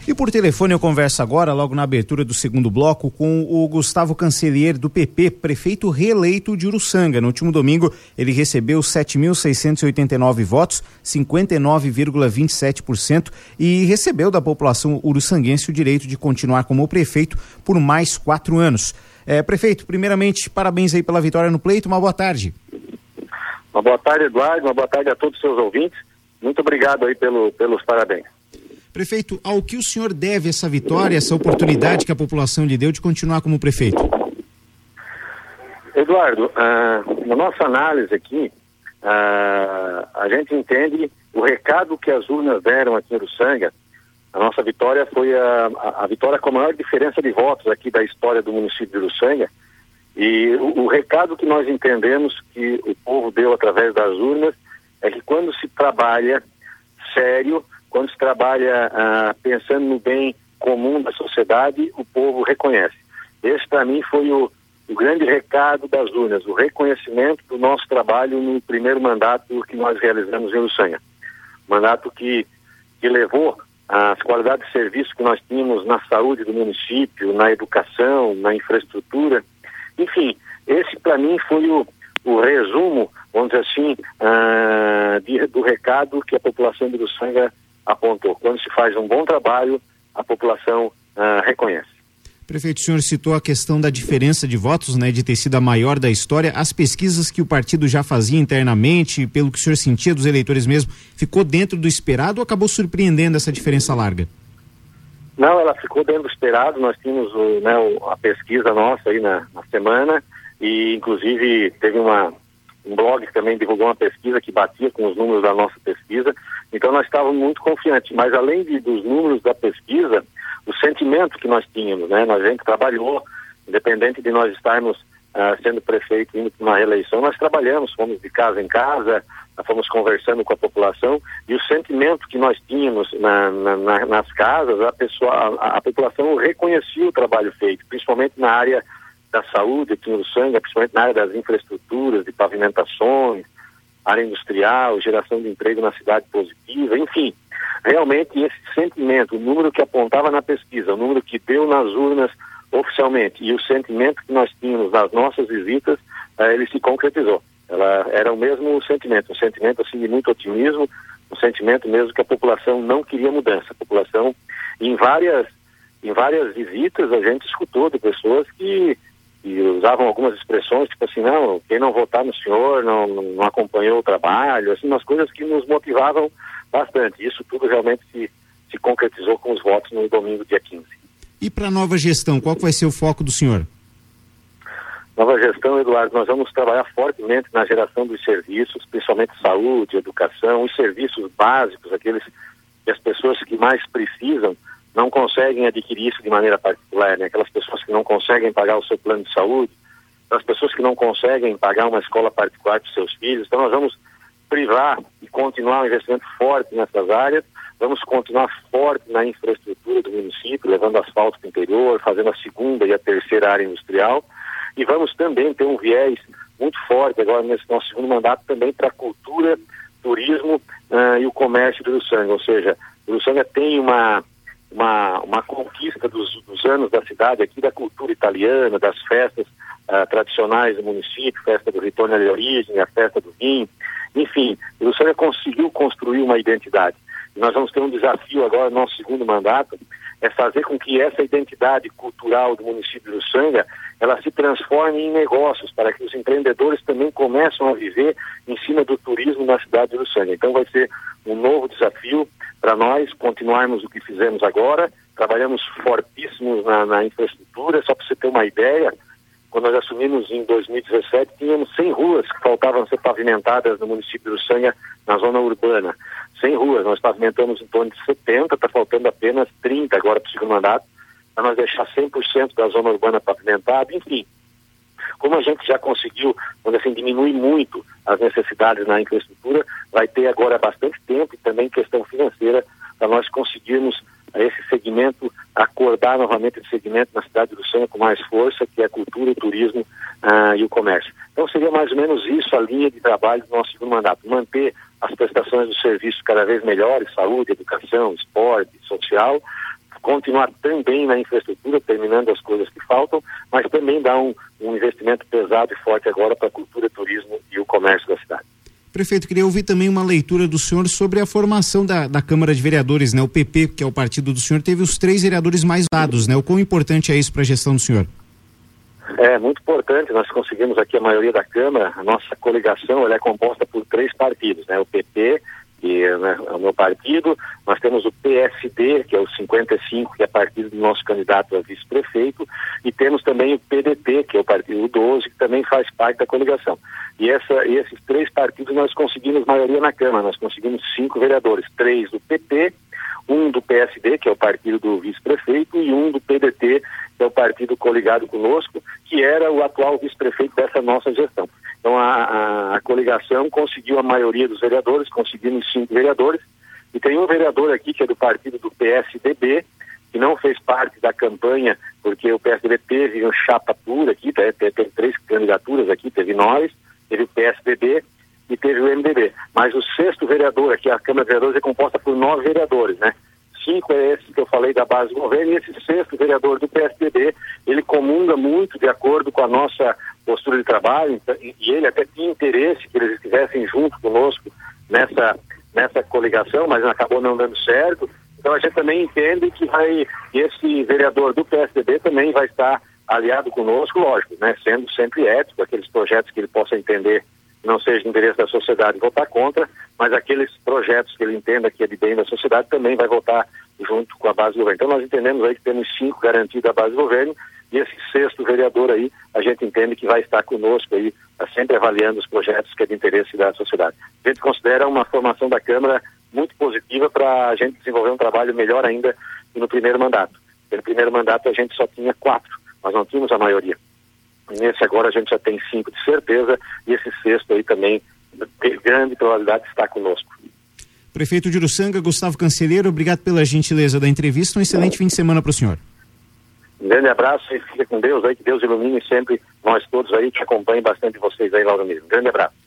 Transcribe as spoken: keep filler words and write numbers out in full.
E por telefone eu converso agora, logo na abertura do segundo bloco, com o Gustavo Cancellier, do P P, prefeito reeleito de Uruçanga. No último domingo, ele recebeu sete mil seiscentos e oitenta e nove votos, cinquenta e nove vírgula vinte e sete por cento, e recebeu da população uruçanguense o direito de continuar como prefeito por mais quatro anos. É, prefeito, primeiramente, parabéns aí pela vitória no pleito, uma boa tarde. Uma boa tarde, Eduardo, uma boa tarde a todos os seus ouvintes. Muito obrigado aí pelo, pelos parabéns. Prefeito, ao que o senhor deve essa vitória, essa oportunidade que a população lhe deu de continuar como prefeito? Eduardo, ah, na nossa análise aqui, ah, a gente entende o recado que as urnas deram aqui em Uruçanga. A nossa vitória foi a, a, a vitória com a maior diferença de votos aqui da história do município de Uruçanga. E o, o recado que nós entendemos que o povo deu através das urnas é que quando se trabalha sério, quando se trabalha ah, pensando no bem comum da sociedade, o povo reconhece. Esse, para mim, foi o, o grande recado das urnas, o reconhecimento do nosso trabalho no primeiro mandato que nós realizamos em Uruçanga. Mandato que, que levou as qualidades de serviço que nós tínhamos na saúde do município, na educação, na infraestrutura. Enfim, esse, para mim, foi o, o resumo, vamos dizer assim, ah, de, do recado que a população de Uruçanga apontou. Quando se faz um bom trabalho, a população uh, reconhece. Prefeito, o senhor citou a questão da diferença de votos, né, de ter sido a maior da história. As pesquisas que o partido já fazia internamente, pelo que o senhor sentia dos eleitores mesmo, ficou dentro do esperado ou acabou surpreendendo essa diferença larga? Não, ela ficou dentro do esperado. Nós tínhamos o, né, o, a pesquisa nossa aí na, na semana e, inclusive, teve uma um blog que também divulgou uma pesquisa que batia com os números da nossa pesquisa, então nós estávamos muito confiantes, mas além de, dos números da pesquisa, o sentimento que nós tínhamos, né, a gente trabalhou, independente de nós estarmos uh, sendo prefeito indo para uma reeleição, nós trabalhamos, fomos de casa em casa, fomos conversando com a população, e o sentimento que nós tínhamos na, na, na, nas casas, a, pessoa, a, a população reconhecia o trabalho feito, principalmente na área da saúde aqui em Uruçanga, principalmente na área das infraestruturas, de pavimentações, área industrial, geração de emprego na cidade positiva, enfim, realmente esse sentimento, o número que apontava na pesquisa, o número que deu nas urnas oficialmente e o sentimento que nós tínhamos nas nossas visitas, eh, ele se concretizou. Ela era o mesmo sentimento, um sentimento assim de muito otimismo, um sentimento mesmo que a população não queria mudança. A população, em várias, em várias visitas, a gente escutou de pessoas que e usavam algumas expressões, tipo assim, não, quem não votar no senhor não, não acompanhou o trabalho, assim, umas coisas que nos motivavam bastante. Isso tudo realmente se, se concretizou com os votos no domingo, dia quinze. E para a nova gestão, qual que vai ser o foco do senhor? Nova gestão, Eduardo, nós vamos trabalhar fortemente na geração dos serviços, principalmente saúde, educação, os serviços básicos, aqueles que as pessoas que mais precisam não conseguem adquirir isso de maneira particular, né? Aquelas pessoas que não conseguem pagar o seu plano de saúde, as pessoas que não conseguem pagar uma escola particular para os seus filhos. Então nós vamos privar e continuar um investimento forte nessas áreas, vamos continuar forte na infraestrutura do município, levando asfalto para o interior, fazendo a segunda e a terceira área industrial, e vamos também ter um viés muito forte agora nesse nosso segundo mandato também para a cultura, turismo uh, e o comércio do Uruçanga, ou seja, o Uruçanga tem uma Uma, uma conquista dos, dos anos da cidade aqui, da cultura italiana, das festas uh, tradicionais do município, festa do Ritorno alle Origini, a festa do vinho, enfim, o Uruçanga conseguiu construir uma identidade. E nós vamos ter um desafio agora no nosso segundo mandato, é fazer com que essa identidade cultural do município de Uruçanga, ela se transforme em negócios, para que os empreendedores também comecem a viver em cima do turismo na cidade de Uruçanga. Então vai ser um novo desafio para nós continuarmos o que fizemos agora. Trabalhamos fortíssimos na, na infraestrutura. Só para você ter uma ideia, quando nós assumimos em dois mil e dezessete, tínhamos cem ruas que faltavam ser pavimentadas no município de Uruçanga, na zona urbana. cem ruas, nós pavimentamos em torno de setenta, está faltando apenas trinta agora para o segundo mandato, para nós deixar cem por cento da zona urbana pavimentada. Enfim, como a gente já conseguiu, vamos assim, diminuir muito as necessidades na infraestrutura, vai ter agora bastante tempo e também questão financeira para nós conseguirmos esse segmento, acordar novamente esse segmento na cidade de Uruçanga com mais força, que é a cultura, o turismo uh, e o comércio. Então seria mais ou menos isso a linha de trabalho do nosso segundo mandato, manter as prestações dos serviços cada vez melhores, saúde, educação, esporte, social, continuar também na infraestrutura, terminando as coisas que faltam, mas também dar um, um investimento pesado e forte agora para a cultura, turismo e o comércio da cidade. Prefeito, queria ouvir também uma leitura do senhor sobre a formação da, da Câmara de Vereadores, né? O P P, que é o partido do senhor, teve os três vereadores mais dados, né? O quão importante é isso para a gestão do senhor? É muito importante, nós conseguimos aqui a maioria da Câmara, a nossa coligação ela é composta por três partidos, né? O P P, que né, é o meu partido, nós temos o P S D, que é o cinquenta e cinco, que é partido do nosso candidato a vice-prefeito, e temos também o P D T, que é o partido doze, que também faz parte da coligação. E, essa, e esses três partidos nós conseguimos maioria na Câmara, nós conseguimos cinco vereadores, três do P P, um do P S D, que é o partido do vice-prefeito, e um do P D T, que é o partido coligado conosco, que era o atual vice-prefeito dessa nossa gestão. Então a, a, a coligação conseguiu a maioria dos vereadores, conseguimos cinco vereadores, e tem um vereador aqui que é do partido do P S D B, que não fez parte da campanha, porque o P S D B teve um chapa pura aqui, tá, teve três candidaturas aqui, teve nós, teve o P S D B e teve o M D B. Mas o sexto vereador aqui, a Câmara de Vereadores, é composta por nove vereadores, né? Cinco é esse que eu falei da base do governo, e esse sexto vereador do P S D B, ele comunga muito de acordo com a nossa postura de trabalho, e ele até tinha interesse que eles estivessem junto conosco nessa, nessa coligação, mas acabou não dando certo. Então a gente também entende que vai, esse vereador do P S D B também vai estar aliado conosco, lógico, né? Sendo sempre ético, aqueles projetos que ele possa entender que não seja de interesse da sociedade votar contra, mas aqueles projetos que ele entenda que é de bem da sociedade também vai votar junto com a base do governo. Então nós entendemos aí que temos cinco garantidos da base do governo, e esse sexto vereador aí, a gente entende que vai estar conosco aí, sempre avaliando os projetos que é de interesse da sociedade. A gente considera uma formação da Câmara muito positiva para a gente desenvolver um trabalho melhor ainda que no primeiro mandato. No primeiro mandato a gente só tinha quatro, nós não tínhamos a maioria. Nesse agora a gente já tem cinco de certeza, e esse sexto aí também tem grande probabilidade de estar conosco. Prefeito de Uruçanga, Gustavo Cancelheiro, obrigado pela gentileza da entrevista, um excelente fim de semana para o senhor. Um grande abraço e fica com Deus aí, que Deus ilumine sempre nós todos aí, que acompanhem bastante vocês aí, Laura Miro. Um grande abraço.